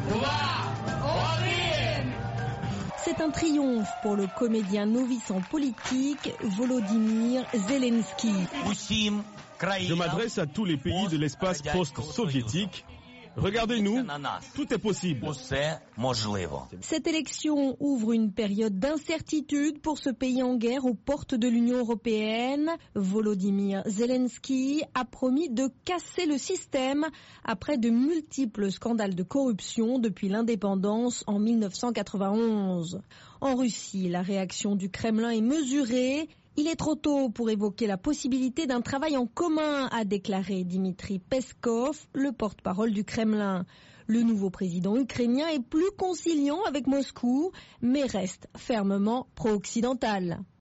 C'est un triomphe pour le comédien novice en politique, Volodymyr Zelensky. Je m'adresse à tous les pays de l'espace post-soviétique. Regardez-nous, tout est possible. Cette élection ouvre une période d'incertitude pour ce pays en guerre aux portes de l'Union européenne. Volodymyr Zelensky a promis de casser le système après de multiples scandales de corruption depuis l'indépendance en 1991. En Russie, la réaction du Kremlin est mesurée. Il est trop tôt pour évoquer la possibilité d'un travail en commun, a déclaré Dmitri Peskov, le porte-parole du Kremlin. Le nouveau président ukrainien est plus conciliant avec Moscou, mais reste fermement pro-occidental.